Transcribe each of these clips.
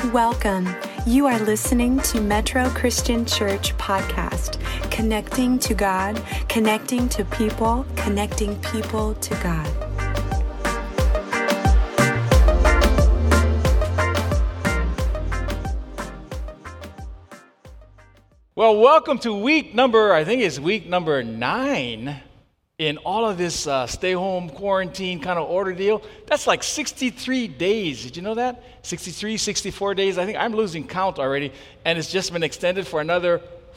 Welcome. You are listening to Metro Christian Church Podcast, connecting to God, connecting to people to God. Well, welcome to week number 9 in all of this stay-home quarantine kind of order deal. That's like 63 days. Did you know that? 63, 64 days. I think I'm losing count already, and it's just been extended for another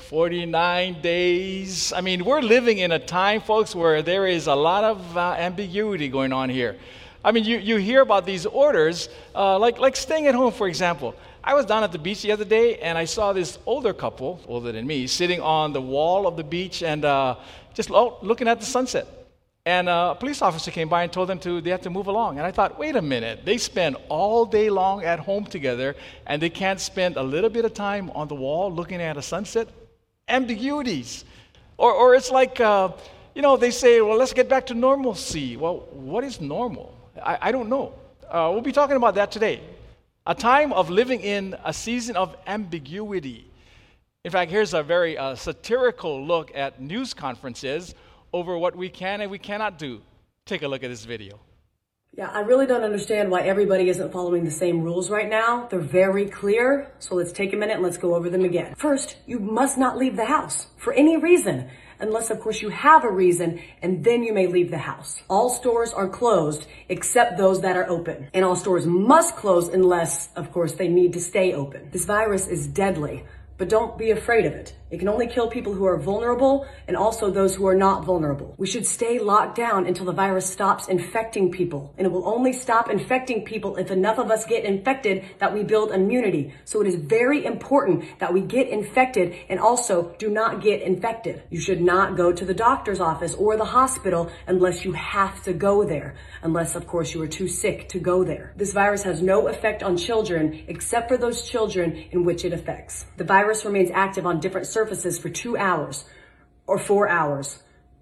49 days. I mean, we're living in a time, folks, where there is a lot of ambiguity going on here. I mean, you hear about these orders, like staying at home, for example. I was down at the beach the other day, and I saw this older couple, older than me, sitting on the wall of the beach and just looking at the sunset. And a police officer came by and told them they have to move along. And I thought, wait a minute, they spend all day long at home together, and they can't spend a little bit of time on the wall looking at a sunset? Ambiguities. Or it's like, they say, well, let's get back to normalcy. Well, what is normal? I don't know. We'll be talking about that today. A time of living in a season of ambiguity. In fact, here's a very satirical look at news conferences over what we can and we cannot do. Take a look at this video. Yeah, I really don't understand why everybody isn't following the same rules right now. They're very clear, so let's take a minute and let's go over them again. First, you must not leave the house for any reason, unless of course you have a reason, and then you may leave the house. All stores are closed except those that are open, and all stores must close unless of course they need to stay open. This virus is deadly, but don't be afraid of it. It can only kill people who are vulnerable and also those who are not vulnerable. We should stay locked down until the virus stops infecting people. And it will only stop infecting people if enough of us get infected that we build immunity. So it is very important that we get infected and also do not get infected. You should not go to the doctor's office or the hospital unless you have to go there. Unless, of course, you are too sick to go there. This virus has no effect on children except for those children in which it affects. The virus remains active on different surfaces for 2 hours or 4 hours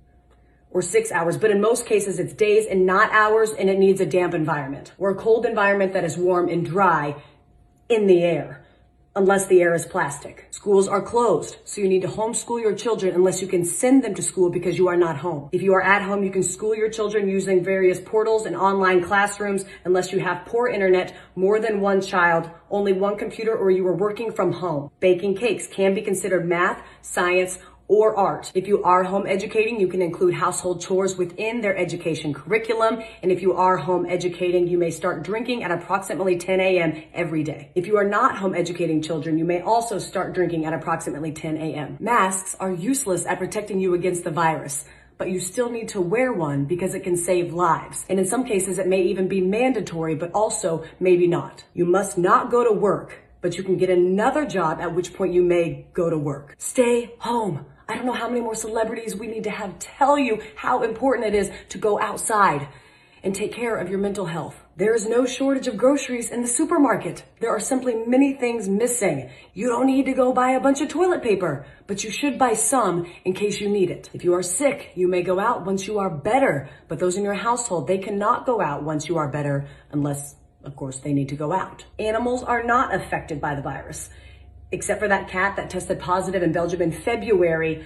or 6 hours, but in most cases it's days and not hours, and it needs a damp environment or a cold environment that is warm and dry in the air, unless the air is plastic. Schools are closed, so you need to homeschool your children unless you can send them to school because you are not home. If you are at home, you can school your children using various portals and online classrooms unless you have poor internet, more than one child, only one computer, or you are working from home. Baking cakes can be considered math, science, or art. If you are home educating, you can include household chores within their education curriculum. And if you are home educating, you may start drinking at approximately 10 a.m. every day. If you are not home educating children, you may also start drinking at approximately 10 a.m. Masks are useless at protecting you against the virus, but you still need to wear one because it can save lives. And in some cases, it may even be mandatory, but also maybe not. You must not go to work, but you can get another job, at which point you may go to work. Stay home. I don't know how many more celebrities we need to have tell you how important it is to go outside and take care of your mental health. There is no shortage of groceries in the supermarket. There are simply many things missing. You don't need to go buy a bunch of toilet paper, but you should buy some in case you need it. If you are sick, you may go out once you are better, but those in your household, they cannot go out once you are better unless, of course, they need to go out. Animals are not affected by the virus, except for that cat that tested positive in Belgium in February,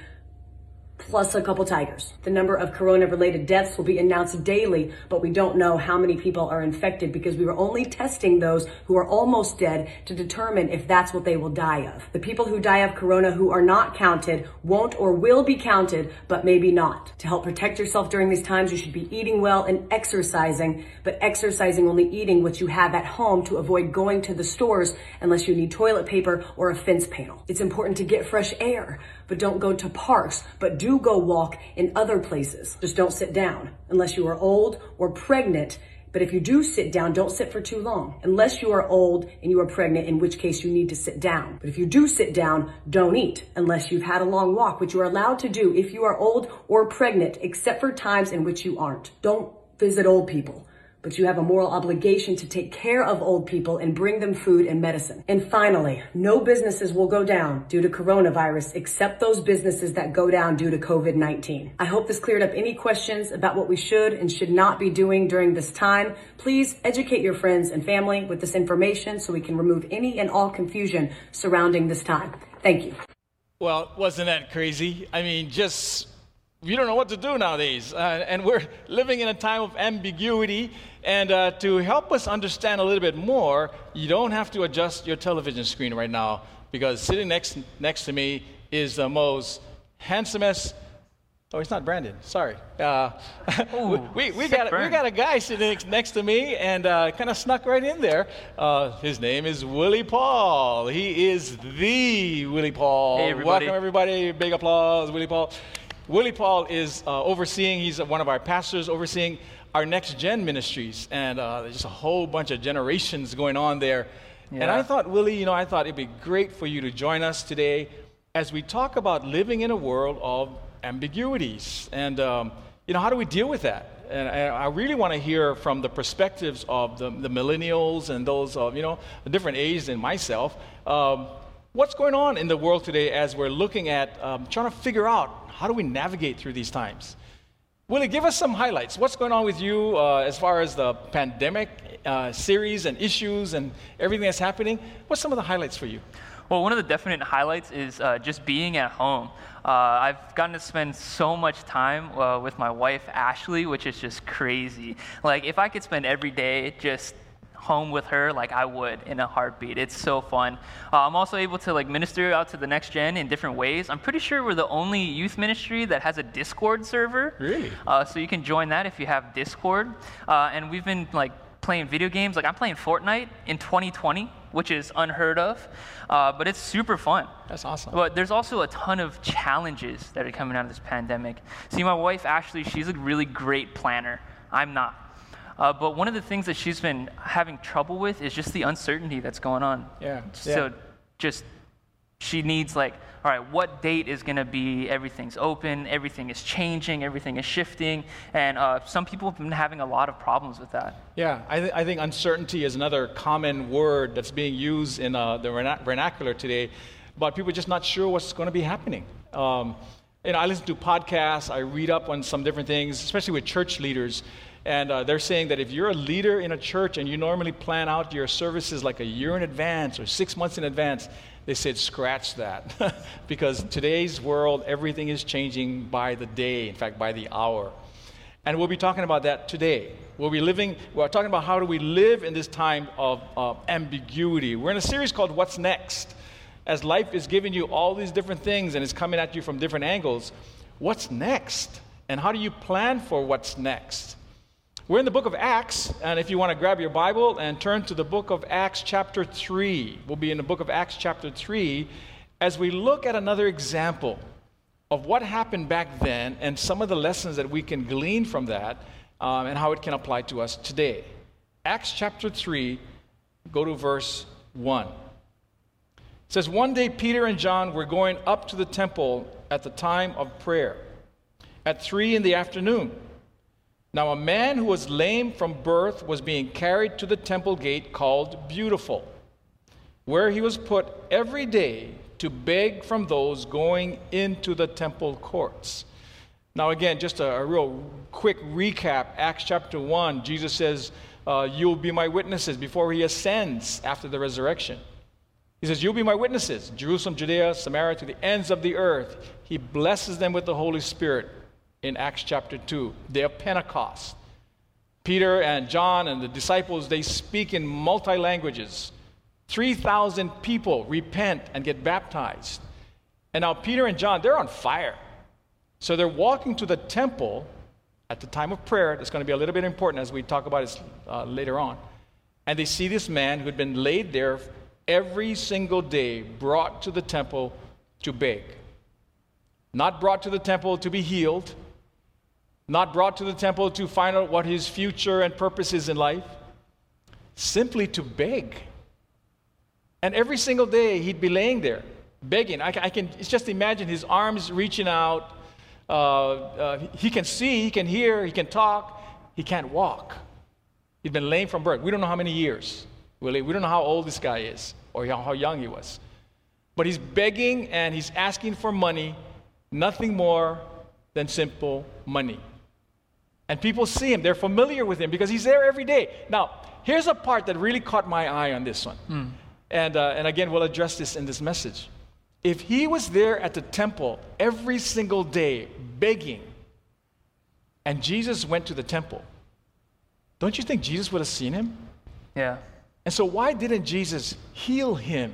plus a couple tigers. The number of corona-related deaths will be announced daily, but we don't know how many people are infected because we were only testing those who are almost dead to determine if that's what they will die of. The people who die of corona who are not counted won't or will be counted, but maybe not. To help protect yourself during these times, you should be eating well and exercising, but exercising only eating what you have at home to avoid going to the stores unless you need toilet paper or a fence panel. It's important to get fresh air, but don't go to parks, but do go walk in other places. Just don't sit down unless you are old or pregnant. But if you do sit down, don't sit for too long. Unless you are old and you are pregnant, in which case you need to sit down. But if you do sit down, don't eat unless you've had a long walk, which you are allowed to do if you are old or pregnant, except for times in which you aren't. Don't visit old people, but you have a moral obligation to take care of old people and bring them food and medicine. And finally, no businesses will go down due to coronavirus except those businesses that go down due to COVID-19. I hope this cleared up any questions about what we should and should not be doing during this time. Please educate your friends and family with this information so we can remove any and all confusion surrounding this time. Thank you. Well, wasn't that crazy? I mean, we don't know what to do nowadays. And we're living in a time of ambiguity. And to help us understand a little bit more, you don't have to adjust your television screen right now, because sitting next to me is the most handsomest. Oh, it's not Brandon. Sorry. We got a guy sitting next to me and kind of snuck right in there. His name is Willie Paul. He is the Willie Paul. Hey, everybody. Welcome, everybody. Big applause, Willie Paul. Willie Paul is he's one of our pastors overseeing our Next Gen ministries. And there's just a whole bunch of generations going on there. Yeah. And I thought, Willie, it'd be great for you to join us today as we talk about living in a world of ambiguities. And, how do we deal with that? And I really want to hear from the perspectives of the millennials and those of, a different age than myself. What's going on in the world today as we're looking at trying to figure out how do we navigate through these times? Willie, give us some highlights. What's going on with you as far as the pandemic series and issues and everything that's happening? What's some of the highlights for you? Well, one of the definite highlights is just being at home. I've gotten to spend so much time with my wife, Ashley, which is just crazy. Like, if I could spend every day just home with her, like, I would in a heartbeat. It's so fun. I'm also able to minister out to the Next Gen in different ways. I'm pretty sure we're the only youth ministry that has a Discord server. Really? So you can join that if you have Discord. And we've been playing video games. I'm playing Fortnite in 2020, which is unheard of, but it's super fun. That's awesome. But there's also a ton of challenges that are coming out of this pandemic. See, my wife, Ashley, she's a really great planner. I'm not. But one of the things that she's been having trouble with is just the uncertainty that's going on. Yeah. So she needs all right, what date is going to be, everything's open, everything is changing, everything is shifting, and some people have been having a lot of problems with that. Yeah, I think uncertainty is another common word that's being used in the vernacular today, about people just not sure what's going to be happening. I listen to podcasts, I read up on some different things, especially with church leaders, and they're saying that if you're a leader in a church and you normally plan out your services like a year in advance or 6 months in advance, they said scratch that because today's world, everything is changing by the day, in fact, by the hour. And we'll be talking about that today. We're talking about how do we live in this time of ambiguity. We're in a series called What's Next? As life is giving you all these different things and it's coming at you from different angles, what's next? And how do you plan for what's next? We're in the book of Acts, and if you want to grab your Bible and turn to the book of Acts chapter 3, we'll be in the book of Acts chapter 3 as we look at another example of what happened back then and some of the lessons that we can glean from that and how it can apply to us today. Acts chapter 3, go to verse 1. It says, "One day Peter and John were going up to the temple at the time of prayer, at 3 p.m. Now a man who was lame from birth was being carried to the temple gate called Beautiful, where he was put every day to beg from those going into the temple courts." Now again, just a real quick recap. Acts chapter 1, Jesus says, you'll be my witnesses before he ascends after the resurrection. He says, you'll be my witnesses, Jerusalem, Judea, Samaria, to the ends of the earth. He blesses them with the Holy Spirit in Acts chapter 2, day of Pentecost. Peter and John and the disciples, they speak in multi-languages. 3,000 people repent and get baptized. And now Peter and John, they're on fire. So they're walking to the temple at the time of prayer. That's going to be a little bit important as we talk about this later on. And they see this man who had been laid there every single day, brought to the temple to beg. Not brought to the temple to be healed. Not brought to the temple to find out what his future and purpose is in life. Simply to beg. And every single day he'd be laying there, begging. I can just imagine his arms reaching out. He can see, he can hear, he can talk. He can't walk. He'd been lame from birth. We don't know how many years. We don't know how old this guy is or how young he was. But he's begging and he's asking for money, nothing more than simple money. And people see him. They're familiar with him because he's there every day. Now, here's a part that really caught my eye on this one. And again, we'll address this in this message. If he was there at the temple every single day begging, and Jesus went to the temple, don't you think Jesus would have seen him? Yeah. And so why didn't Jesus heal him?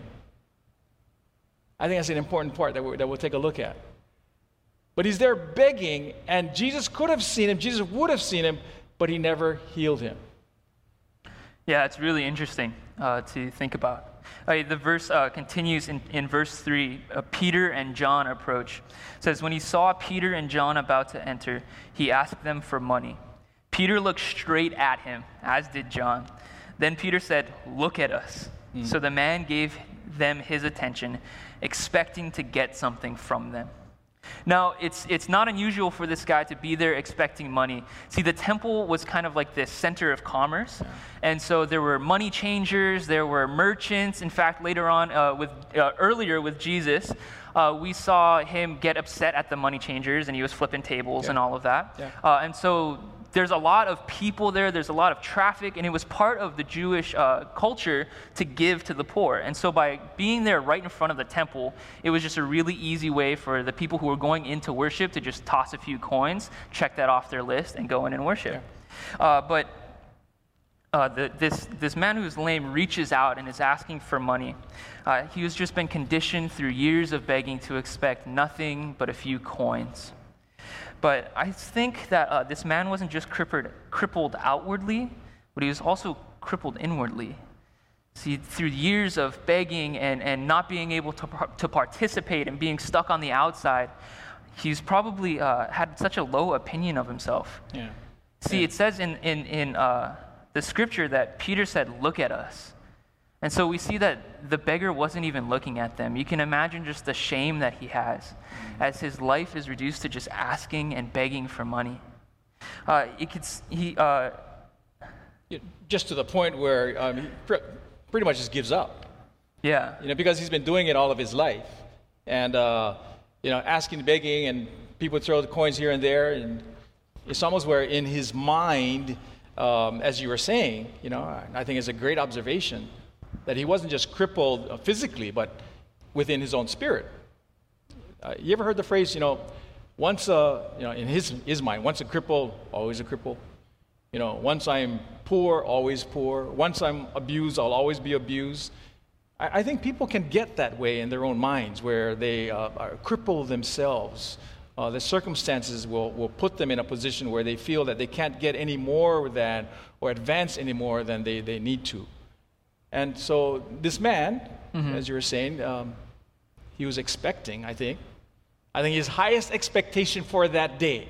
I think that's an important part that we'll take a look at. But he's there begging, and Jesus could have seen him, Jesus would have seen him, but he never healed him. Yeah, it's really interesting to think about. The verse continues in verse 3. Peter and John approach. It says, when he saw Peter and John about to enter, he asked them for money. Peter looked straight at him, as did John. Then Peter said, look at us. So the man gave them his attention, expecting to get something from them. Now, it's not unusual for this guy to be there expecting money. See, the temple was kind of like this center of commerce. And so there were money changers, there were merchants. In fact, later on, earlier with Jesus, we saw him get upset at the money changers, and he was flipping tables and all of that. And so there's a lot of people there, there's a lot of traffic, and it was part of the Jewish culture to give to the poor. And so by being there right in front of the temple, it was just a really easy way for the people who were going into worship to just toss a few coins, check that off their list, and go in and worship. This man who's lame reaches out and is asking for money. He has just been conditioned through years of begging to expect nothing but a few coins. But I think that this man wasn't just crippled outwardly, but he was also crippled inwardly. See, through years of begging and not being able to participate and being stuck on the outside, he's probably had such a low opinion of himself. See, it says in the scripture that Peter said, look at us. And so we see that the beggar wasn't even looking at them. You can imagine just the shame that he has as his life is reduced to just asking and begging for money. Just to the point where he pretty much just gives up. Yeah. Because he's been doing it all of his life. And, asking, begging, and people throw the coins here and there. And it's almost where in his mind, as you were saying, I think it's a great observation, that he wasn't just crippled physically, but within his own spirit. You ever heard the phrase, once, in his mind, once a cripple, always a cripple. Once I'm poor, always poor. Once I'm abused, I'll always be abused. I think people can get that way in their own minds, where they cripple themselves. The circumstances will put them in a position where they feel that they can't get any more than, or advance any more than they need to. And so this man, as you were saying, he was expecting, I think his highest expectation for that day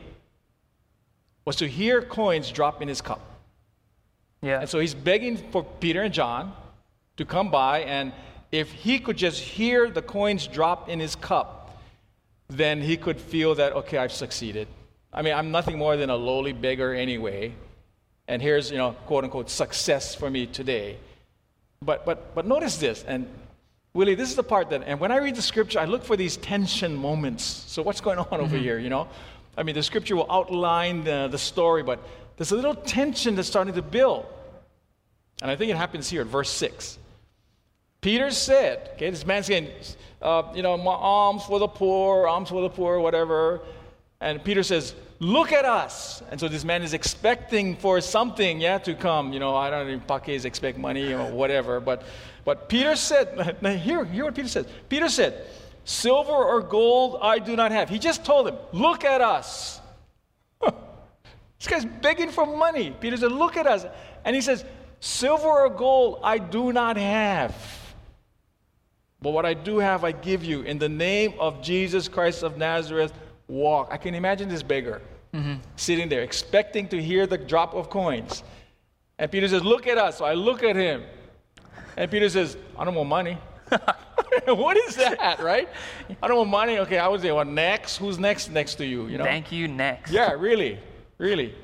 was to hear coins drop in his cup. Yeah. And so he's begging for Peter and John to come by, and if he could just hear the coins drop in his cup, then he could feel that, okay, I've succeeded. I mean, I'm nothing more than a lowly beggar anyway, and here's, quote unquote, success for me today. But notice this, and Willie, this is the part that, and when I read the scripture, I look for these tension moments. So what's going on over here, I mean, the scripture will outline the story, but there's a little tension that's starting to build. And I think it happens here at verse 6. Peter said, okay, this man's saying, my alms for the poor, whatever. And Peter says, look at us. And so this man is expecting for something, to come. I don't know if Paques expect money or whatever. But Peter said, hear what Peter says. Peter said, silver or gold I do not have. He just told him, look at us. This guy's begging for money. Peter said, look at us. And he says, silver or gold I do not have. But what I do have, I give you. In the name of Jesus Christ of Nazareth, walk. I can imagine this beggar sitting there, expecting to hear the drop of coins. And Peter says, look at us. So I look at him. And Peter says, I don't want money. What is that, right? I don't want money. Okay, I would say, well, next? Who's next to you? Thank you, next. Yeah, really.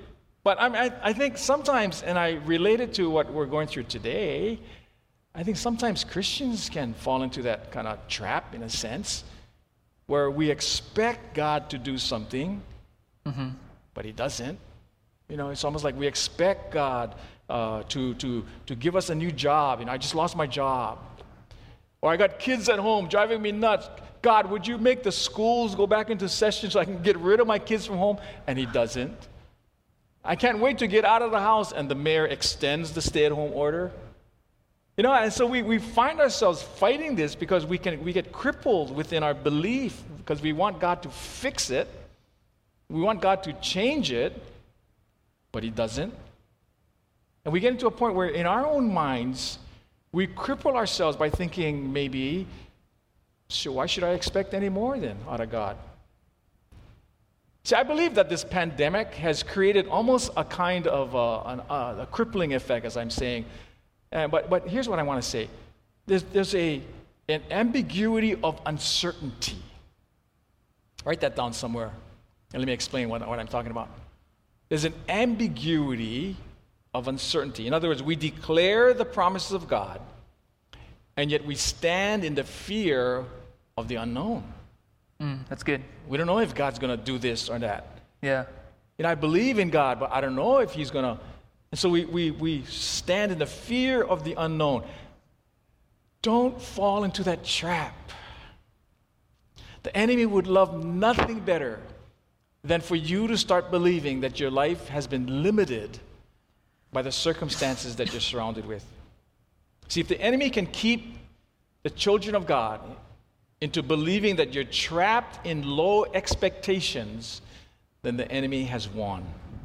But I think sometimes, and I relate it to what we're going through today, I think sometimes Christians can fall into that kind of trap, in a sense, where we expect God to do something, but He doesn't. It's almost like we expect God to give us a new job. I just lost my job. Or I got kids at home driving me nuts. God, would you make the schools go back into session so I can get rid of my kids from home? And He doesn't. I can't wait to get out of the house, and the mayor extends the stay-at-home order. And so we find ourselves fighting this because we get crippled within our belief because we want God to fix it. We want God to change it, but He doesn't. And we get into a point where in our own minds, we cripple ourselves by thinking maybe, so why should I expect any more then out of God? See, I believe that this pandemic has created almost a kind of a crippling effect, as I'm saying. But here's what I want to say. There's an ambiguity of uncertainty. Write that down somewhere, and let me explain what I'm talking about. There's an ambiguity of uncertainty. In other words, we declare the promises of God, and yet we stand in the fear of the unknown. That's good. We don't know if God's going to do this or that. Yeah. I believe in God, but I don't know if He's going to. And so we stand in the fear of the unknown. Don't fall into that trap. The enemy would love nothing better than for you to start believing that your life has been limited by the circumstances that you're surrounded with. See, if the enemy can keep the children of God into believing that you're trapped in low expectations, then the enemy has won.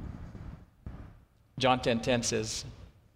John 10:10 says,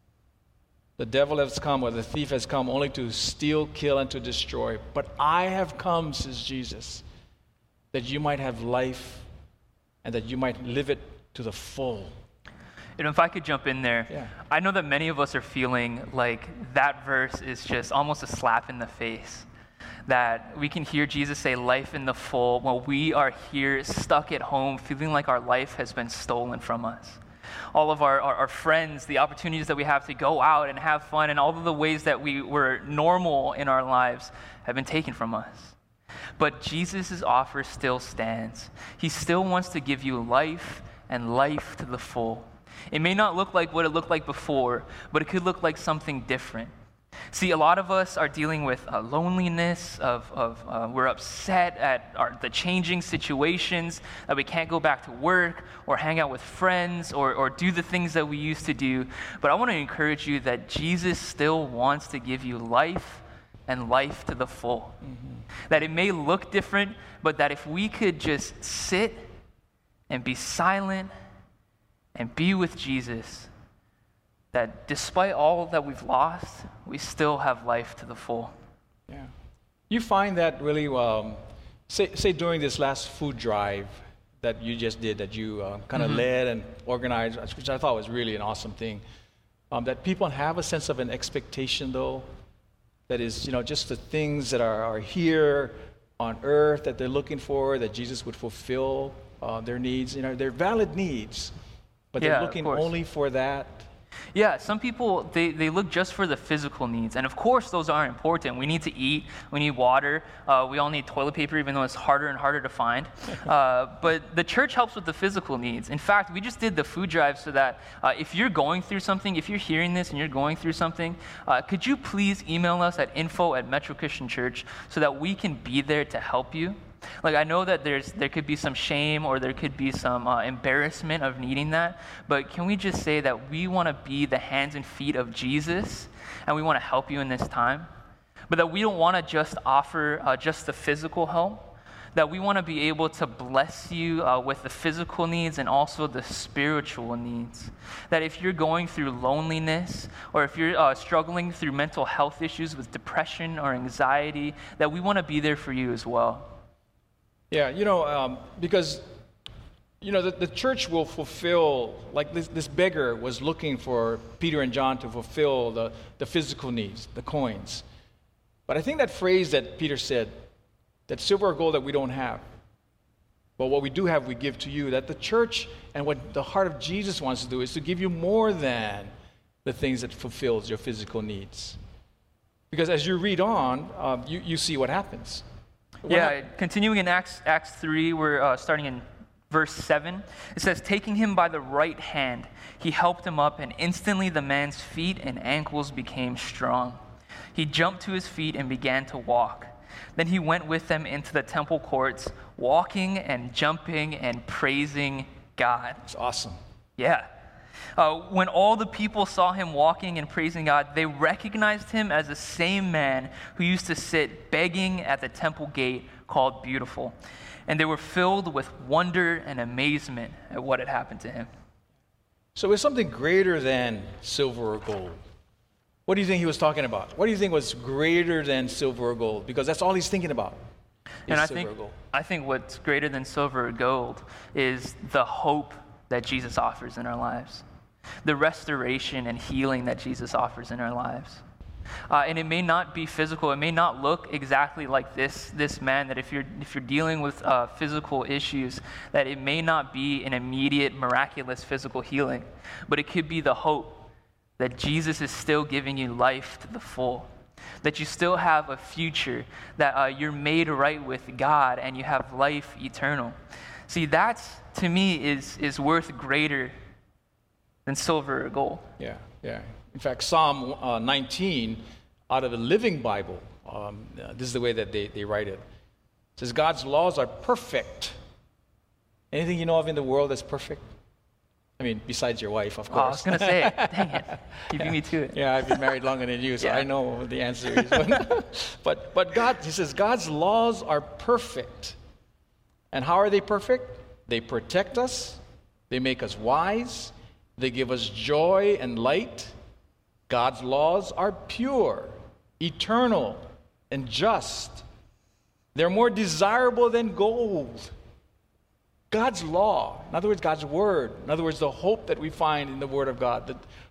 "The devil has come, or the thief has come, only to steal, kill, and to destroy. But I have come," says Jesus, "that you might have life and that you might live it to the full." If I could jump in there, Yeah. I know that many of us are feeling like that verse is just almost a slap in the face. That we can hear Jesus say life in the full while we are here stuck at home feeling like our life has been stolen from us. All of our friends, the opportunities that we have to go out and have fun, and all of the ways that we were normal in our lives have been taken from us. But Jesus' offer still stands. He still wants to give you life and life to the full. It may not look like what it looked like before, but it could look like something different. See, a lot of us are dealing with loneliness, we're upset at the changing situations, that we can't go back to work or hang out with friends or do the things that we used to do. But I want to encourage you that Jesus still wants to give you life and life to the full. That it may look different, but that if we could just sit and be silent and be with Jesus, that despite all that we've lost, we still have life to the full. Yeah. You find that really, say during this last food drive that you just did, that you kind of led and organized, which I thought was really an awesome thing, that people have a sense of an expectation, though, that is, just the things that are here on earth that they're looking for, that Jesus would fulfill their needs. They're valid needs, but they're looking only for that. Yeah, some people, they look just for the physical needs. And of course, those are important. We need to eat. We need water. We all need toilet paper, even though it's harder and harder to find. But the church helps with the physical needs. In fact, we just did the food drive so that if you're going through something, if you're hearing this and you're going through something, could you please email us at info@Metro Christian Church so that we can be there to help you? Like, I know that there could be some shame or there could be some embarrassment of needing that, but can we just say that we want to be the hands and feet of Jesus, and we want to help you in this time, but that we don't want to just offer just the physical help, that we want to be able to bless you with the physical needs and also the spiritual needs. That if you're going through loneliness or if you're struggling through mental health issues with depression or anxiety, that we want to be there for you as well. Yeah, because, the church will fulfill, like this beggar was looking for Peter and John to fulfill the physical needs, the coins. But I think that phrase that Peter said, that silver or gold that we don't have, But what we do have, we give to you. That the church and what the heart of Jesus wants to do is to give you more than the things that fulfills your physical needs. Because as you read on, you see what happens. Continuing in Acts 3, we're starting in verse 7. It says, taking him by the right hand, he helped him up, and instantly the man's feet and ankles became strong. He jumped to his feet and began to walk. Then he went with them into the temple courts, walking and jumping and praising God. It's awesome. Yeah. When all the people saw him walking and praising God, they recognized him as the same man who used to sit begging at the temple gate called Beautiful. And they were filled with wonder and amazement at what had happened to him. So it's something greater than silver or gold. What do you think he was talking about? What do you think was greater than silver or gold? Because that's all he's thinking about. And I think what's greater than silver or gold is the hope that Jesus offers in our lives, the restoration and healing that Jesus offers in our lives. And it may not be physical. It may not look exactly like this man, that if you're dealing with physical issues, that it may not be an immediate, miraculous physical healing, but it could be the hope that Jesus is still giving you life to the full, that you still have a future, that you're made right with God and you have life eternal. See, that's, to me, is worth greater than silver or gold. Yeah. In fact, Psalm 19, out of the Living Bible, this is the way that they write it. It says, God's laws are perfect. Anything you know of in the world that's perfect? I mean, besides your wife, of course. I was going to say it. Dang it. You beat me to it. Yeah, I've been married longer than you, so I know what the answer is. But God, he says, God's laws are perfect. And how are they perfect? They protect us. They make us wise. They give us joy and light. God's laws are pure, eternal, and just. They're more desirable than gold. God's law, in other words, God's word, in other words, the hope that we find in the word of God,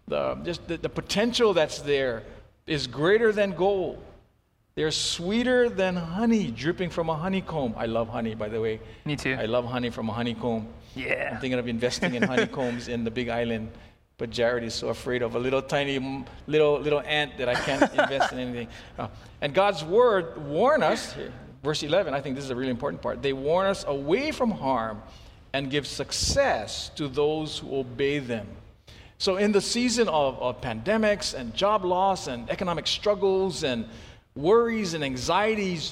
the potential that's there is greater than gold. They're sweeter than honey dripping from a honeycomb. I love honey, by the way. Me too. I love honey from a honeycomb. Yeah. I'm thinking of investing in honeycombs in the Big Island, but Jared is so afraid of a little tiny little ant that I can't invest in anything. And God's word warn us. Verse 11, I think this is a really important part. They warn us away from harm and give success to those who obey them. So in the season of pandemics and job loss and economic struggles and worries and anxieties,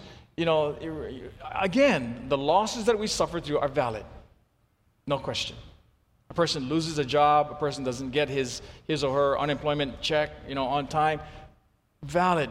again, the losses that we suffer through are valid. No question. A person loses a job, a person doesn't get his or her unemployment check, on time. Valid.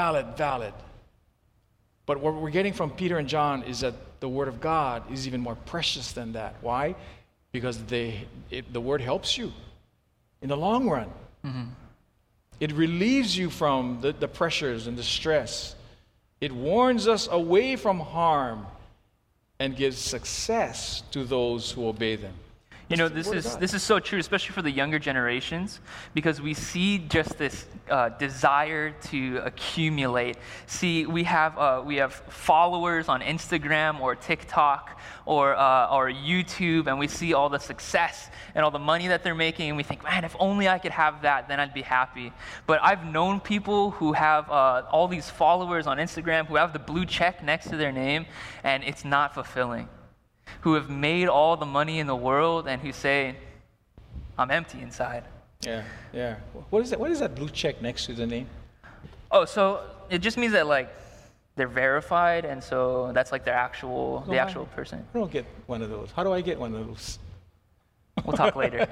But what we're getting from Peter and John is that the Word of God is even more precious than that. Why? Because the Word helps you in the long run. Mm-hmm. It relieves you from the pressures and the stress. It warns us away from harm and gives success to those who obey them. This is so true, especially for the younger generations, because we see just this desire to accumulate. See, we have followers on Instagram or TikTok or YouTube, and we see all the success and all the money that they're making, and we think, man, if only I could have that, then I'd be happy. But I've known people who have all these followers on Instagram who have the blue check next to their name, and it's not fulfilling. Who have made all the money in the world and who say, I'm empty inside. Yeah. What is that? What is that blue check next to the name? Oh, so it just means that they're verified, and so that's the actual person. I don't get one of those. How do I get one of those? We'll talk later.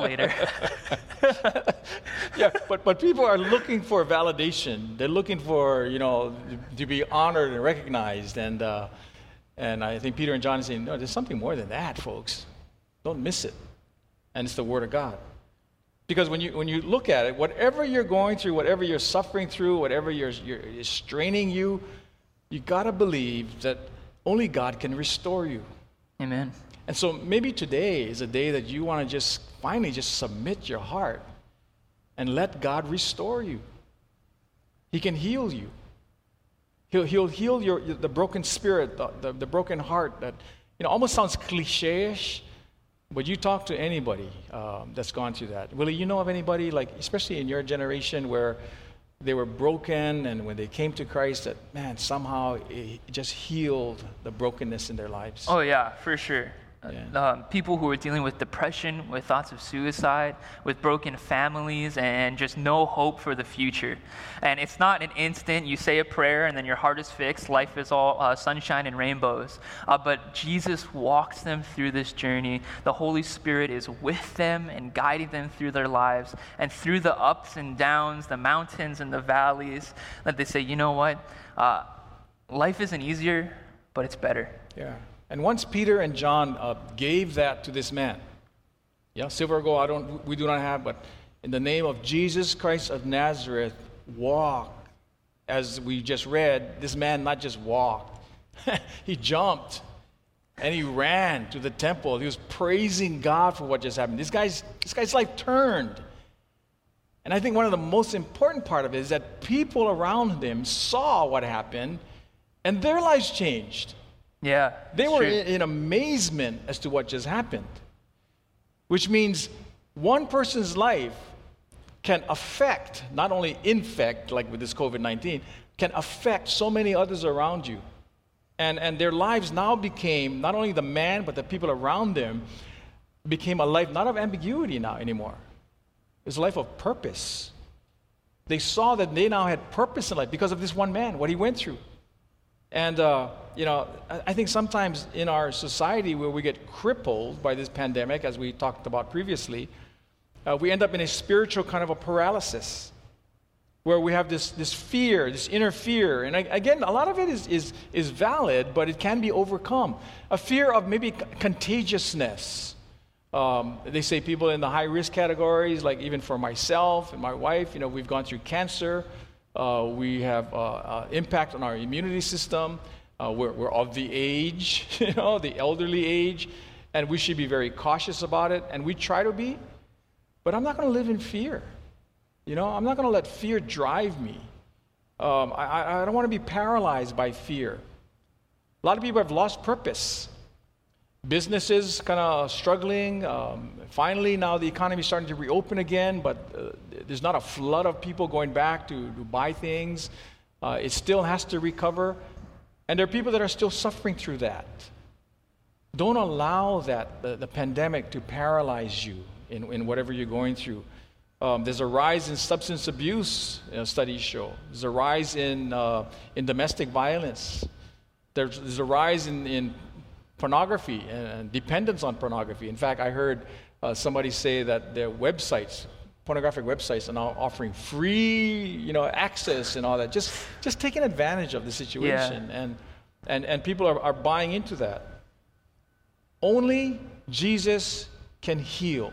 Yeah, but people are looking for validation. They're looking for to be honored and recognized, and I think Peter and John are saying, no, there's something more than that, folks. Don't miss it. And it's the Word of God. Because when you look at it, whatever you're going through, whatever you're suffering through, whatever is straining you, you got to believe that only God can restore you. Amen. And so maybe today is a day that you want to finally submit your heart and let God restore you. He can heal you. He'll heal the broken spirit, the broken heart that almost sounds cliche-ish, but you talk to anybody that's gone through that. Willie, you know of anybody, like, especially in your generation, where they were broken, and when they came to Christ, that, man, somehow it just healed the brokenness in their lives? Oh, yeah, for sure. Yeah. People who are dealing with depression, with thoughts of suicide, with broken families, and just no hope for the future. And it's not an instant, you say a prayer and then your heart is fixed, life is all sunshine and rainbows. But Jesus walks them through this journey. The Holy Spirit is with them and guiding them through their lives. And through the ups and downs, the mountains and the valleys, that they say, you know what? Life isn't easier, but it's better. Yeah. And once Peter and John gave that to this man, silver or gold we do not have, but in the name of Jesus Christ of Nazareth, walk. As we just read, this man not just walked, he jumped and he ran to the temple. He was praising God for what just happened. This guy's life turned. And I think one of the most important part of it is that people around him saw what happened and their lives changed. Yeah, they were in amazement as to what just happened, which means one person's life can affect, not only infect, like with this COVID-19, can affect so many others around you. And their lives now became, not only the man, but the people around them, became a life not of ambiguity now anymore. It's a life of purpose. They saw that they now had purpose in life because of this one man, what he went through. And, I think sometimes in our society where we get crippled by this pandemic, as we talked about previously, we end up in a spiritual kind of a paralysis where we have this fear, this inner fear. And again, a lot of it is valid, but it can be overcome. A fear of maybe contagiousness. They say people in the high-risk categories, like even for myself and my wife, we've gone through cancer. We have impact on our immunity system. We're of the age, the elderly age, and we should be very cautious about it. And we try to be, but I'm not going to live in fear. I'm not going to let fear drive me. I don't want to be paralyzed by fear. A lot of people have lost purpose. Businesses kind of struggling. Finally, now the economy is starting to reopen again, but there's not a flood of people going back to buy things. It still has to recover. And there are people that are still suffering through that. Don't allow that, the pandemic, to paralyze you in whatever you're going through. There's a rise in substance abuse, studies show. There's a rise in domestic violence. There's a rise in pornography and dependence on pornography. In fact, I heard somebody say that their websites, pornographic websites, are now offering free, access and all that. Just taking advantage of the situation, and people are buying into that. Only Jesus can heal.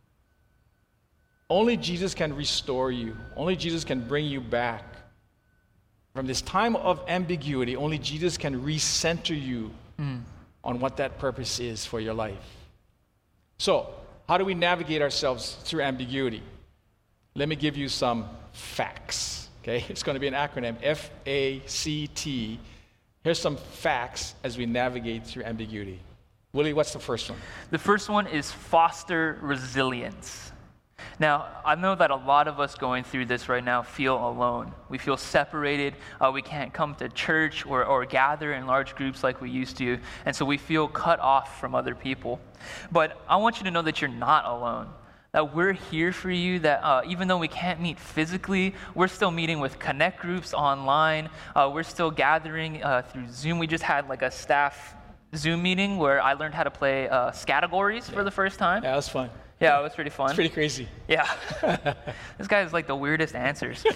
Only Jesus can restore you. Only Jesus can bring you back from this time of ambiguity. Only Jesus can recenter you on what that purpose is for your life. So, how do we navigate ourselves through ambiguity? Let me give you some facts, okay? It's going to be an acronym, F-A-C-T. Here's some facts as we navigate through ambiguity. Willie, what's the first one? The first one is foster resilience. Now, I know that a lot of us going through this right now feel alone. We feel separated. We can't come to church or gather in large groups like we used to, and so we feel cut off from other people. But I want you to know that you're not alone, that we're here for you, that even though we can't meet physically, we're still meeting with connect groups online. We're still gathering through Zoom. We just had like a staff Zoom meeting where I learned how to play categories for the first time. Yeah, that was fun. Yeah, it was pretty fun. It's pretty crazy. Yeah. This guy has like the weirdest answers.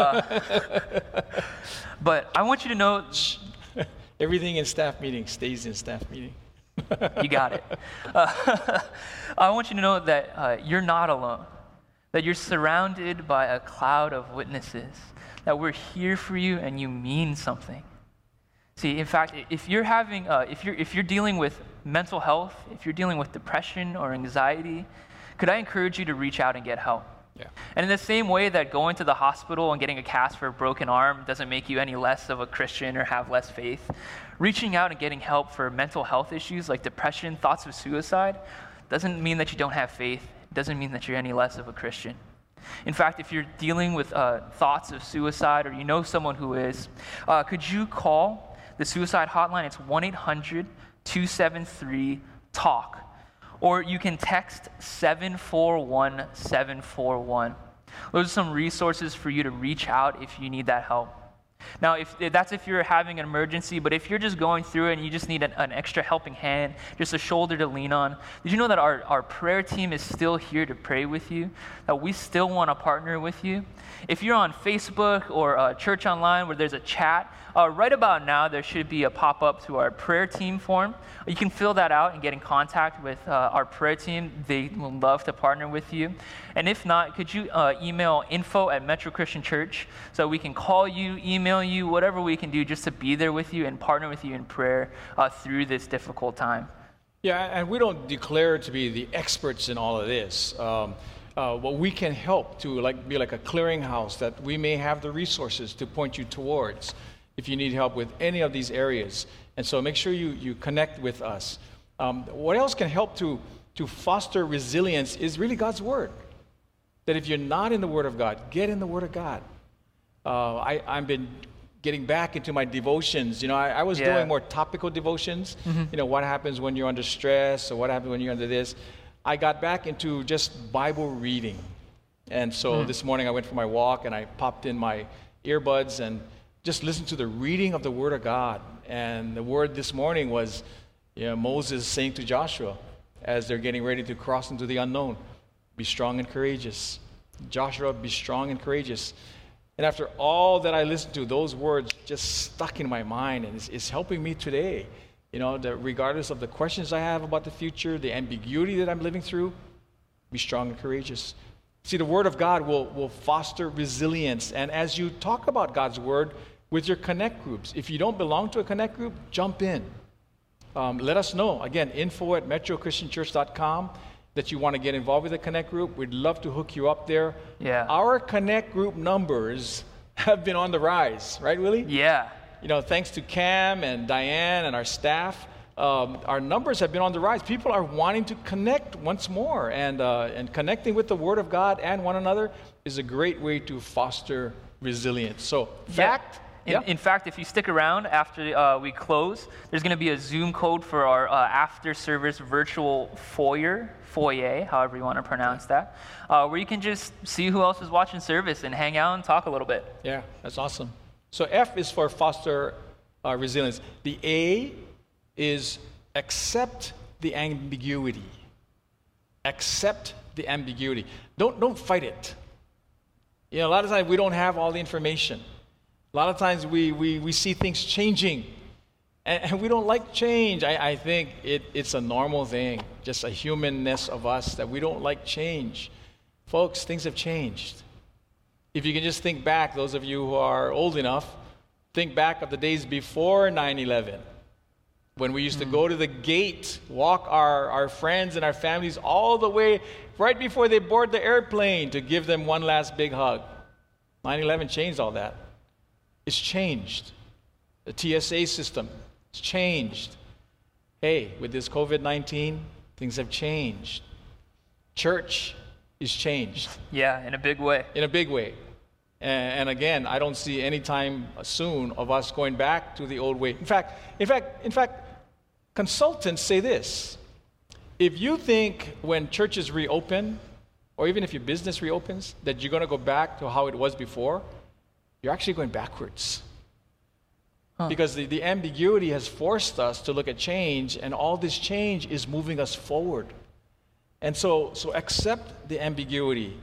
But I want you to know... Everything in staff meeting stays in staff meeting. You got it. I want you to know that you're not alone, that you're surrounded by a cloud of witnesses, that we're here for you and you mean something. See, in fact, if you're having, if you're dealing with mental health, if you're dealing with depression or anxiety, could I encourage you to reach out and get help? Yeah. And in the same way that going to the hospital and getting a cast for a broken arm doesn't make you any less of a Christian or have less faith, reaching out and getting help for mental health issues like depression, thoughts of suicide, doesn't mean that you don't have faith. It doesn't mean that you're any less of a Christian. In fact, if you're dealing with thoughts of suicide or you know someone who is, could you call the suicide hotline? It's 1-800-273-TALK. Or you can text 741-741. Those are some resources for you to reach out if you need that help. Now, if you're having an emergency, but if you're just going through it and you just need an extra helping hand, just a shoulder to lean on, did you know that our prayer team is still here to pray with you? That we still want to partner with you? If you're on Facebook or Church Online where there's a chat, right about now there should be a pop-up to our prayer team form. You can fill that out and get in contact with our prayer team. They would love to partner with you. And if not, could you email info@Metro Christian Church so we can call you, email you, whatever we can do just to be there with you and partner with you in prayer through this difficult time. Yeah, and we don't declare to be the experts in all of this. But we can help to be like a clearinghouse that we may have the resources to point you towards if you need help with any of these areas. And so make sure you connect with us. What else can help to foster resilience is really God's Word. That if you're not in the Word of God, get in the Word of God. I've been getting back into my devotions. I was doing more topical devotions. What happens when you're under stress, or what happens when you're under this. I got back into just Bible reading. And so this morning I went for my walk and I popped in my earbuds and just listened to the reading of the Word of God. And the word this morning was Moses saying to Joshua as they're getting ready to cross into the unknown, be strong and courageous. Joshua, be strong and courageous. And after all that I listened to, those words just stuck in my mind, and it's helping me today. That regardless of the questions I have about the future, the ambiguity that I'm living through, be strong and courageous. See, the Word of God will foster resilience. And as you talk about God's Word with your Connect groups, if you don't belong to a Connect group, jump in. Let us know. Again, info@metrochristianchurch.com that you want to get involved with a Connect group. We'd love to hook you up there. Yeah. Our Connect group numbers have been on the rise, right, Willie? Yeah. Thanks to Cam and Diane and our staff, our numbers have been on the rise. People are wanting to connect once more, and connecting with the Word of God and one another is a great way to foster resilience. So, In fact, if you stick around after we close, there's going to be a Zoom code for our after-service virtual foyer, however you want to pronounce that, where you can just see who else is watching service and hang out and talk a little bit. Yeah, that's awesome. So F is for foster resilience. The A is accept the ambiguity. Accept the ambiguity. Don't fight it. A lot of times we don't have all the information. A lot of times we see things changing, and we don't like change. I think it's a normal thing, just a humanness of us that we don't like change. Folks, things have changed. If you can just think back, those of you who are old enough, think back of the days before 9/11, when we used to go to the gate, walk our friends and our families all the way right before they board the airplane to give them one last big hug. 9/11 changed all that. It's changed. The TSA system, it's changed. Hey, with this COVID-19, things have changed. Church is changed. Yeah, in a big way. In a big way. And again, I don't see any time soon of us going back to the old way. In fact, consultants say this. If you think when churches reopen, or even if your business reopens, that you're going to go back to how it was before, you're actually going backwards. Because the ambiguity has forced us to look at change, and all this change is moving us forward. And so accept the ambiguity.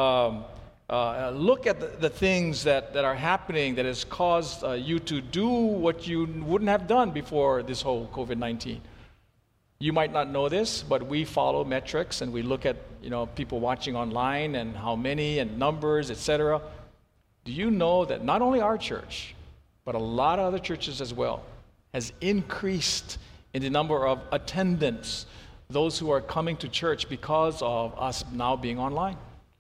Look at the things that are happening that has caused you to do what you wouldn't have done before this whole COVID-19. You might not know this, but we follow metrics, and we look at people watching online and how many and numbers, etc. Do you know that not only our church, but a lot of other churches as well, has increased in the number of attendants, those who are coming to church because of us now being online?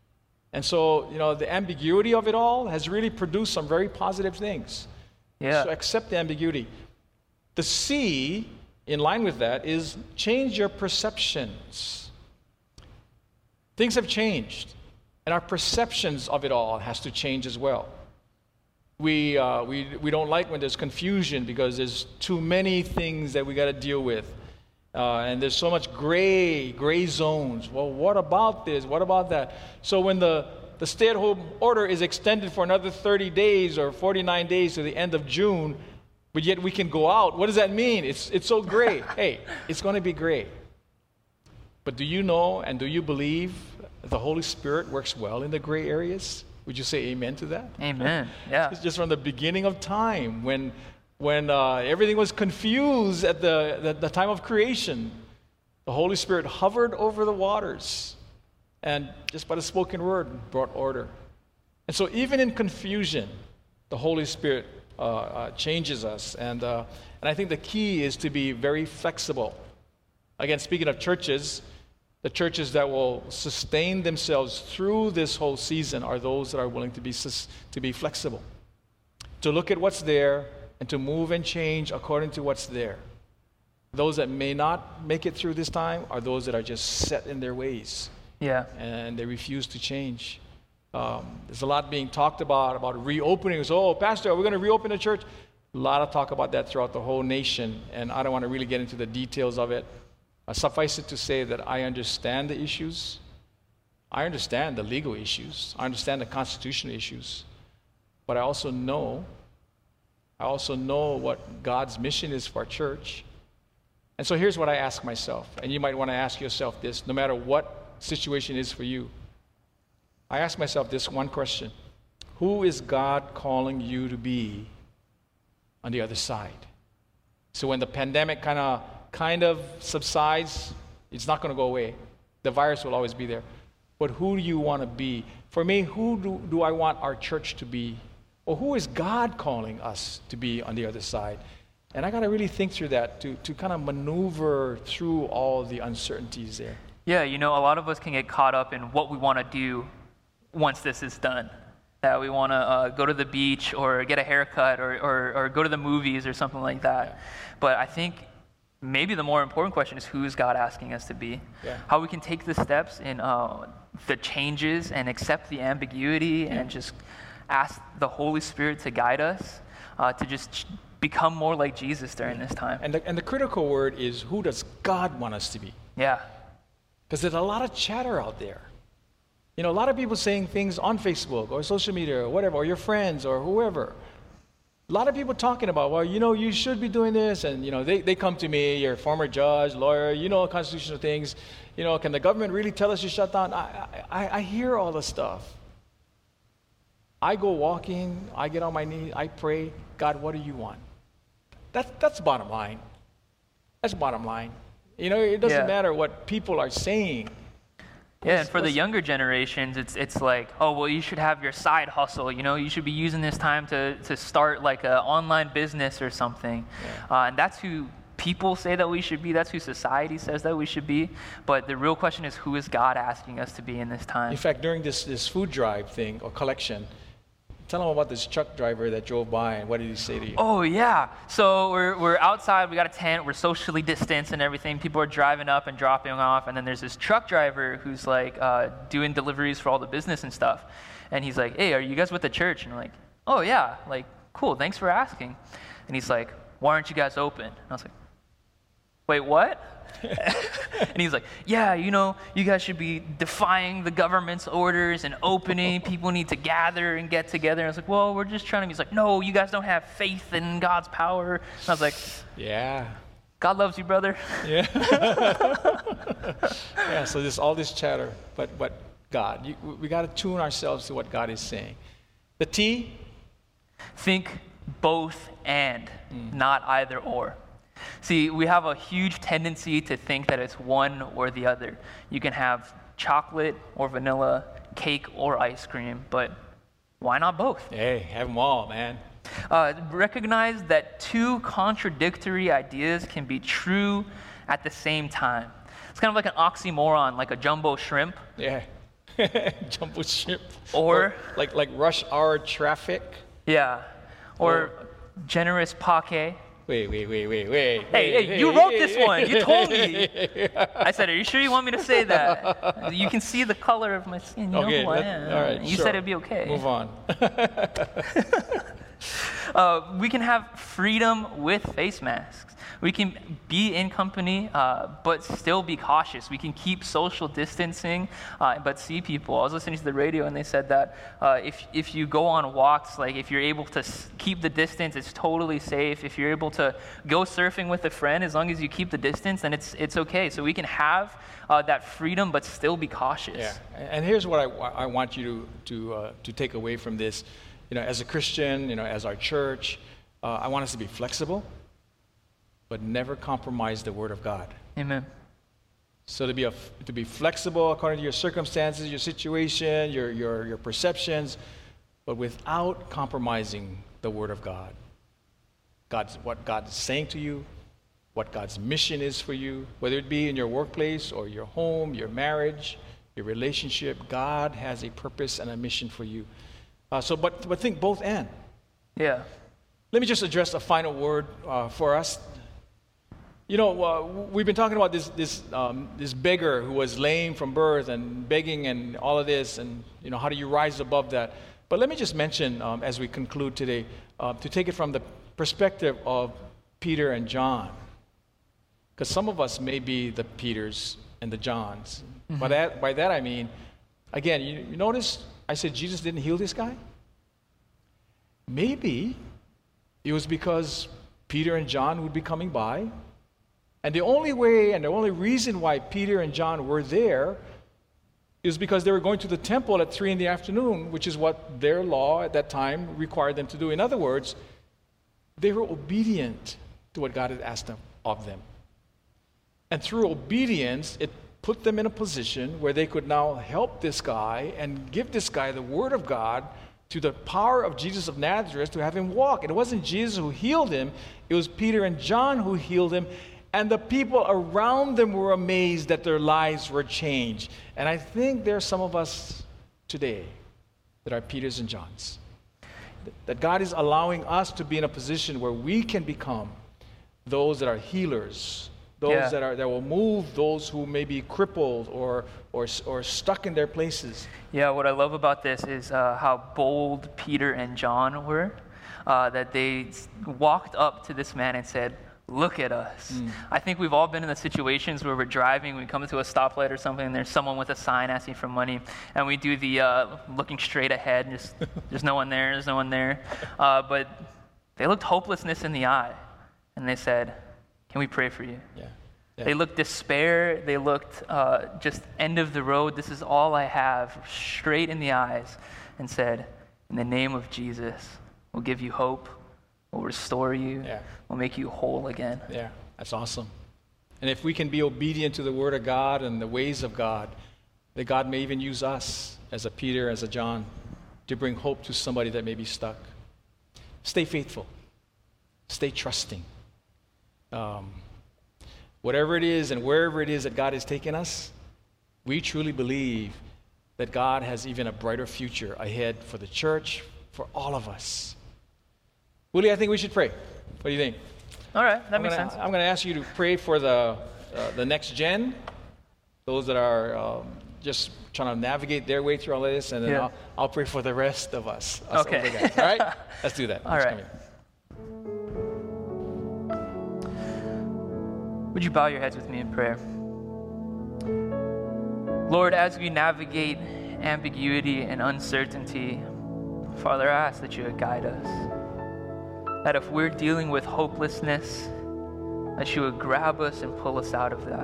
And so, the ambiguity of it all has really produced some very positive things. Yeah. So accept the ambiguity. The C, in line with that, is change your perceptions. Things have changed, and our perceptions of it all has to change as well. We don't like when there's confusion because there's too many things that we got to deal with. And there's so much gray zones. Well, what about this? What about that? So when the stay-at-home order is extended for another 30 days or 49 days to the end of June, but yet we can go out, what does that mean? It's so gray. Hey, it's going to be gray. But do you know and do you believe the Holy Spirit works well in the gray areas? Would you say amen to that? Amen. Yeah. It's just from the beginning of time when everything was confused at the time of creation, the Holy Spirit hovered over the waters and just by the spoken word brought order. And so even in confusion, the Holy Spirit changes us. And I think the key is to be very flexible. Again, speaking of churches, the churches that will sustain themselves through this whole season are those that are willing to be flexible, to look at what's there, and to move and change according to what's there. Those that may not make it through this time are those that are just set in their ways. Yeah. And they refuse to change. There's a lot being talked about reopening. So, oh, Pastor, are we going to reopen the church? A lot of talk about that throughout the whole nation, and I don't want to really get into the details of it. Suffice it to say that I understand the issues. I understand the legal issues. I understand the constitutional issues. But I also know what God's mission is for our church. And so here's what I ask myself, and you might want to ask yourself this, no matter what situation is for you. I ask myself this one question: who is God calling you to be on the other side? So when the pandemic kind of subsides, it's not going to go away. The virus will always be there. But who do you want to be? For me, who do I want our church to be? Or who is God calling us to be on the other side? And I got to really think through that to kind of maneuver through all the uncertainties there. Yeah, a lot of us can get caught up in what we want to do once this is done. That we want to go to the beach or get a haircut or go to the movies or something like that. Yeah. But I think maybe the more important question is, who is God asking us to be? Yeah. How we can take the steps in the changes and accept the ambiguity and just ask the Holy Spirit to guide us to just become more like Jesus during this time. And the critical word is, who does God want us to be? Yeah. Because there's a lot of chatter out there. A lot of people saying things on Facebook or social media or whatever, or your friends or whoever. A lot of people talking about, well, you should be doing this. And, they come to me, you're a former judge, lawyer, constitutional things. Can the government really tell us to shut down? I hear all the stuff. I go walking, I get on my knees, I pray, God, what do you want? That's bottom line. That's bottom line. It doesn't matter what people are saying. Yeah, and for the younger generations, it's like, oh, well, you should have your side hustle. You should be using this time to start like an online business or something. Yeah. And that's who people say that we should be. That's who society says that we should be. But the real question is, who is God asking us to be in this time? In fact, during this food drive thing or collection, tell them about this truck driver that drove by, and what did he say to you? Oh, yeah. So we're outside, we got a tent, we're socially distanced and everything. People are driving up and dropping off, and then there's this truck driver who's like doing deliveries for all the business and stuff. And he's like, hey, are you guys with the church? And I'm like, oh, yeah. Like, cool, thanks for asking. And he's like, why aren't you guys open? And I was like, wait, what? And he's like, yeah, you guys should be defying the government's orders and opening. People need to gather and get together. And I was like, well, we're just trying to be. He's like, no, you guys don't have faith in God's power. And I was like, yeah. God loves you, brother. Yeah. Yeah, so there's all this chatter, but God, we got to tune ourselves to what God is saying. The T? Think both and, not either or. See, we have a huge tendency to think that it's one or the other. You can have chocolate or vanilla, cake or ice cream, but why not both? Hey, have them all, man. Recognize that two contradictory ideas can be true at the same time. It's kind of like an oxymoron, like a jumbo shrimp. Yeah. Jumbo shrimp. Or like rush hour traffic. Yeah. Or generous pake. Wait. Hey, you wrote this one. You told me. I said, are you sure you want me to say that? You can see the color of my skin. You know who I am. All right, you said it'd be okay. Move on. We can have freedom with face masks. We can be in company, but still be cautious. We can keep social distancing, but see people. I was listening to the radio, and they said that if you go on walks, like if you're able to keep the distance, it's totally safe. If you're able to go surfing with a friend, as long as you keep the distance, then it's okay. So we can have that freedom, but still be cautious. Yeah, and here's what I want you to take away from this. As a Christian, as our church, I want us to be flexible, but never compromise the Word of God. Amen. So to be flexible according to your circumstances, your situation, your perceptions, but without compromising the Word of God. What God is saying to you, what God's mission is for you, whether it be in your workplace or your home, your marriage, your relationship, God has a purpose and a mission for you. But think both and. Yeah. Let me just address a final word for us. We've been talking about this beggar who was lame from birth and begging and all of this, and how do you rise above that? But let me just mention as we conclude today, to take it from the perspective of Peter and John, because some of us may be the Peters and the Johns. Mm-hmm. By that I mean, again, you notice I said Jesus didn't heal this guy? Maybe it was because Peter and John would be coming by. And the only way and the only reason why Peter and John were there is because they were going to the temple at 3 p.m, which is what their law at that time required them to do. In other words, they were obedient to what God had asked of them. And through obedience, it put them in a position where they could now help this guy and give this guy the Word of God to the power of Jesus of Nazareth to have him walk. And it wasn't Jesus who healed him, it was Peter and John who healed him. And the people around them were amazed that their lives were changed. And I think there are some of us today that are Peters and Johns. That God is allowing us to be in a position where we can become those that are healers, those that will move those who may be crippled or stuck in their places. Yeah, what I love about this is how bold Peter and John were, that they walked up to this man and said, "Look at us." I think we've all been in the situations where we're driving, we come to a stoplight or something, and there's someone with a sign asking for money, and we do the looking straight ahead, and just, there's no one there. But they looked hopelessness in the eye, and they said, "Can we pray for you?" Yeah. They looked despair, they looked just end of the road, this is all I have, straight in the eyes, and said, "In the name of Jesus, we'll give you hope. We'll restore you. Yeah. We'll make you whole again." Yeah, that's awesome. And if we can be obedient to the Word of God and the ways of God, that God may even use us as a Peter, as a John, to bring hope to somebody that may be stuck. Stay faithful. Stay trusting. Whatever it is and wherever it is that God has taken us, we truly believe that God has even a brighter future ahead for the church, for all of us. Willie, I think we should pray. What do you think? All right, that makes sense. I'm going to ask you to pray for the next gen, those that are just trying to navigate their way through all of this, and then I'll pray for the rest of us. Okay. Guys. All right? Let's do that. All right. Would you bow your heads with me in prayer? Lord, as we navigate ambiguity and uncertainty, Father, I ask that you would guide us. That if we're dealing with hopelessness, that you would grab us and pull us out of that.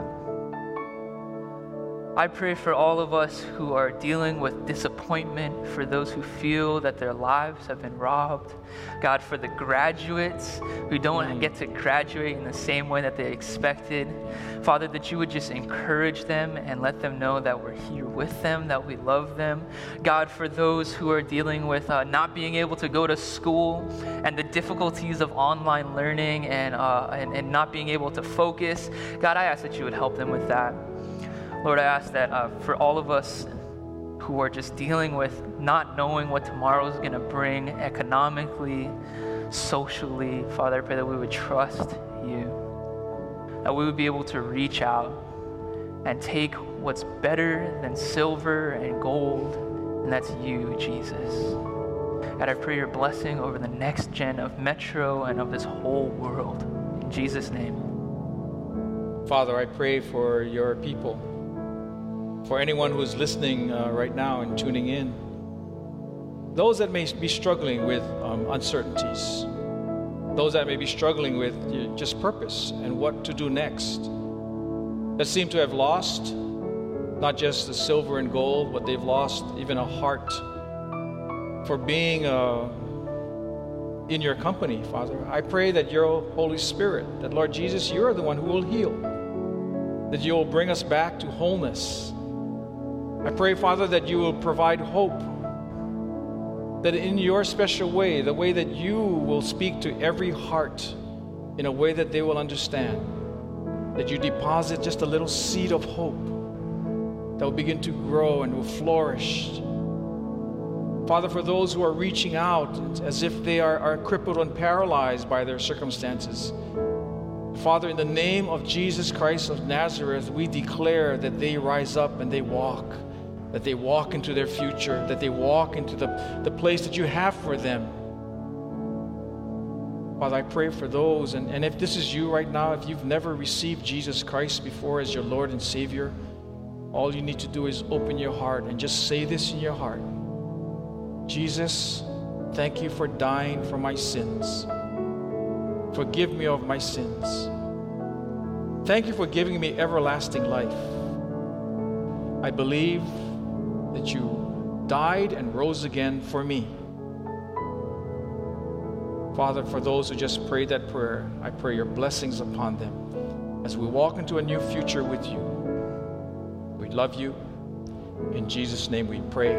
I pray for all of us who are dealing with disappointment, for those who feel that their lives have been robbed. God, for the graduates who don't get to graduate in the same way that they expected. Father, that you would just encourage them and let them know that we're here with them, that we love them. God, for those who are dealing with not being able to go to school and the difficulties of online learning and not being able to focus, God, I ask that you would help them with that. Lord, I ask that for all of us who are just dealing with not knowing what tomorrow is going to bring economically, socially. Father, I pray that we would trust you, that we would be able to reach out and take what's better than silver and gold, and that's you, Jesus. God, I pray your blessing over the next gen of Metro and of this whole world. In Jesus' name. Father, I pray for your people, for anyone who is listening right now and tuning in, those that may be struggling with uncertainties, those that may be struggling with just purpose and what to do next, that seem to have lost not just the silver and gold, but they've lost even a heart for being in your company, Father. I pray that your Holy Spirit, that Lord Jesus, you're the one who will heal, that you will bring us back to wholeness. I pray, Father, that you will provide hope, that in your special way, the way that you will speak to every heart in a way that they will understand, that you deposit just a little seed of hope that will begin to grow and will flourish. Father, for those who are reaching out as if they are crippled and paralyzed by their circumstances, Father, in the name of Jesus Christ of Nazareth, we declare that they rise up and they walk, that they walk into their future, that they walk into the place that you have for them. Father, I pray for those, and if this is you right now, if you've never received Jesus Christ before as your Lord and Savior, all you need to do is open your heart and just say this in your heart. Jesus, thank you for dying for my sins. Forgive me of my sins. Thank you for giving me everlasting life. I believe that you died and rose again for me. Father, for those who just prayed that prayer, I pray your blessings upon them as we walk into a new future with you. We love you. In Jesus' name we pray.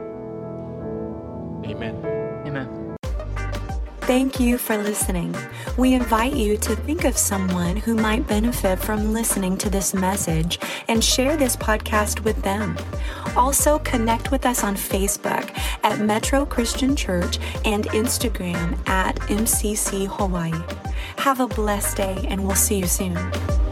Amen. Amen. Thank you for listening. We invite you to think of someone who might benefit from listening to this message and share this podcast with them. Also, connect with us on Facebook at Metro Christian Church and Instagram at MCC Hawaii. Have a blessed day, and we'll see you soon.